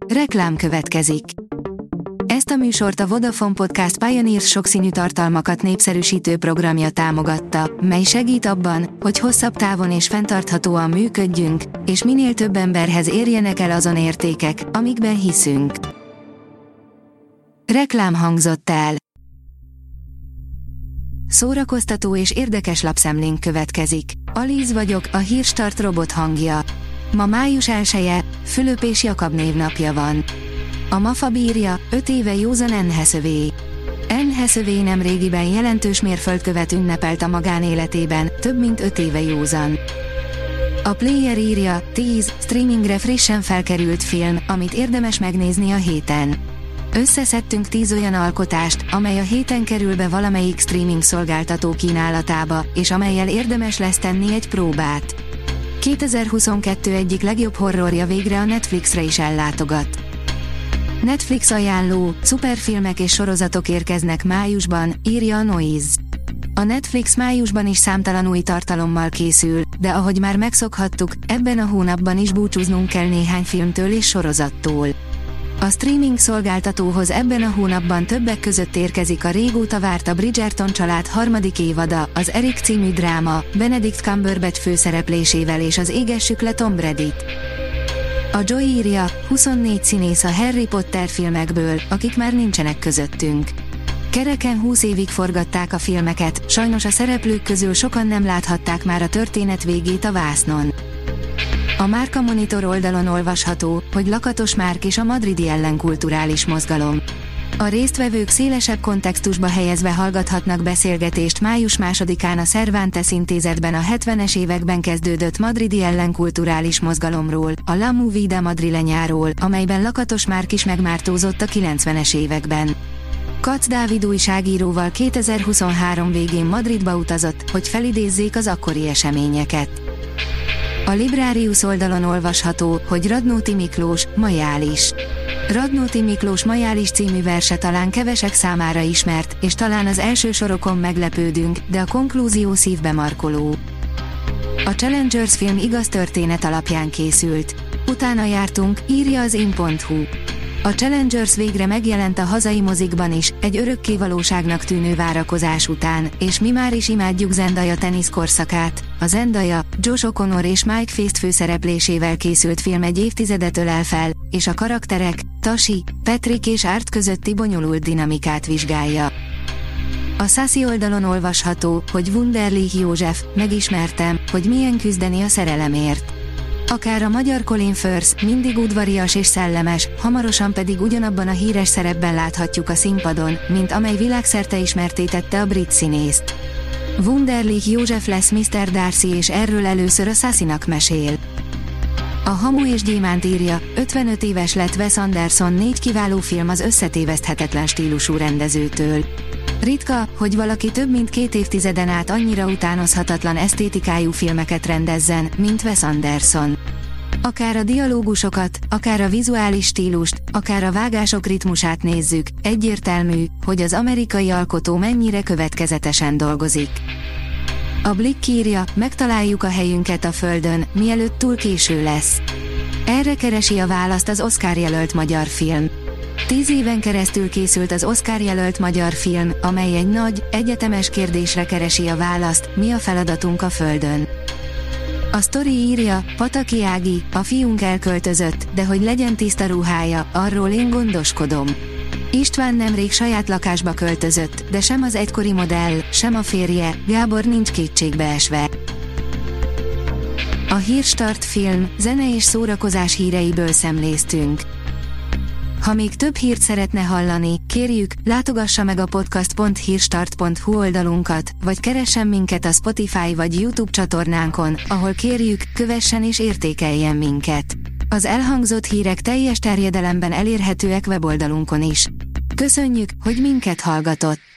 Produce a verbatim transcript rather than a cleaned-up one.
Reklám következik. Ezt a műsort a Vodafone Podcast Pioneers sokszínű tartalmakat népszerűsítő programja támogatta, mely segít abban, hogy hosszabb távon és fenntarthatóan működjünk, és minél több emberhez érjenek el azon értékek, amikben hiszünk. Reklám hangzott el. Szórakoztató és érdekes lapszemlénk következik. Alíz vagyok, a Hírstart robot hangja. Ma május elseje, Fülöp és Jakab névnapja van. A MAFA bírja, öt éve józan Anne Hathaway. Anne Hathaway nemrégiben jelentős mérföldkövet ünnepelt a magánéletében, több mint öt éve józan. A Player írja, tíz streamingre frissen felkerült film, amit érdemes megnézni a héten. Összeszedtünk tíz olyan alkotást, amely a héten kerül be valamelyik streaming szolgáltató kínálatába, és amellyel érdemes lesz tenni egy próbát. kétezer-huszonkettő egyik legjobb horrorja végre a Netflixre is ellátogat. Netflix ajánló, szuperfilmek és sorozatok érkeznek májusban, írja a Noise. A Netflix májusban is számtalan új tartalommal készül, de ahogy már megszokhattuk, ebben a hónapban is búcsúznunk kell néhány filmtől és sorozattól. A streaming szolgáltatóhoz ebben a hónapban többek között érkezik a régóta várt a Bridgerton család harmadik évada, az Eric című dráma, Benedict Cumberbatch főszereplésével és az Égessük le Tom Bradyt. A Joy írja, huszonnégy színész a Harry Potter filmekből, akik már nincsenek közöttünk. Kereken húsz évig forgatták a filmeket, sajnos a szereplők közül sokan nem láthatták már a történet végét a vásznon. A Márka Monitor oldalon olvasható, hogy Lakatos Márk és a madridi ellenkulturális mozgalom. A résztvevők szélesebb kontextusba helyezve hallgathatnak beszélgetést május másodikán a Cervantes intézetben a hetvenes években kezdődött madridi ellenkulturális mozgalomról, a La Movida madrilenyáról, amelyben Lakatos Márk is megmártózott a kilencvenes években. Kac Dávid újságíróval kétezer-huszonhárom végén Madridba utazott, hogy felidézzék az akkori eseményeket. A Librarius oldalon olvasható, hogy Radnóti Miklós, Majális. Radnóti Miklós Majális című verse talán kevesek számára ismert, és talán az első sorokon meglepődünk, de a konklúzió szívbe markoló. A Challengers film igaz történet alapján készült. Utána jártunk, írja az in pont hu. A Challengers végre megjelent a hazai mozikban is, egy örökké valóságnak tűnő várakozás után, és mi már is imádjuk Zendaya tenisz korszakát. A Zendaya, Josh O'Connor és Mike Faist főszereplésével készült film egy évtizedet ölel fel, és a karakterek, Tashi, Patrick és Art közötti bonyolult dinamikát vizsgálja. A Sassy oldalon olvasható, hogy Wunderlich József, megismertem, hogy milyen küzdeni a szerelemért. Akár a magyar Colin Firth, mindig udvarias és szellemes, hamarosan pedig ugyanabban a híres szerepben láthatjuk a színpadon, mint amely világszerte ismertté tette a brit színészt. Wunderlich József lesz miszter Darcy, és erről először a Sassynak mesél. A Hamu és Gyémánt írja, ötvenöt éves lett Wes Anderson, négy kiváló film az összetéveszthetetlen stílusú rendezőtől. Ritka, hogy valaki több mint két évtizeden át annyira utánozhatatlan esztétikájú filmeket rendezzen, mint Wes Anderson. Akár a dialógusokat, akár a vizuális stílust, akár a vágások ritmusát nézzük, egyértelmű, hogy az amerikai alkotó mennyire következetesen dolgozik. A Blick írja, megtaláljuk a helyünket a Földön, mielőtt túl késő lesz. Erre keresi a választ az Oscar jelölt magyar film. Tíz éven keresztül készült az Oscar jelölt magyar film, amely egy nagy, egyetemes kérdésre keresi a választ, mi a feladatunk a Földön. A Story írja, Pataki Ági, a fiunk elköltözött, de hogy legyen tiszta ruhája, arról én gondoskodom. István nemrég saját lakásba költözött, de sem az egykori modell, sem a férje, Gábor nincs kétségbe esve. A Hírstart film, zene és szórakozás híreiből szemléztünk. Ha még több hírt szeretne hallani, kérjük, látogassa meg a podcast pont hírstart pont hu oldalunkat, vagy keressen minket a Spotify vagy YouTube csatornánkon, ahol kérjük, kövessen és értékeljen minket. Az elhangzott hírek teljes terjedelemben elérhetőek weboldalunkon is. Köszönjük, hogy minket hallgatott!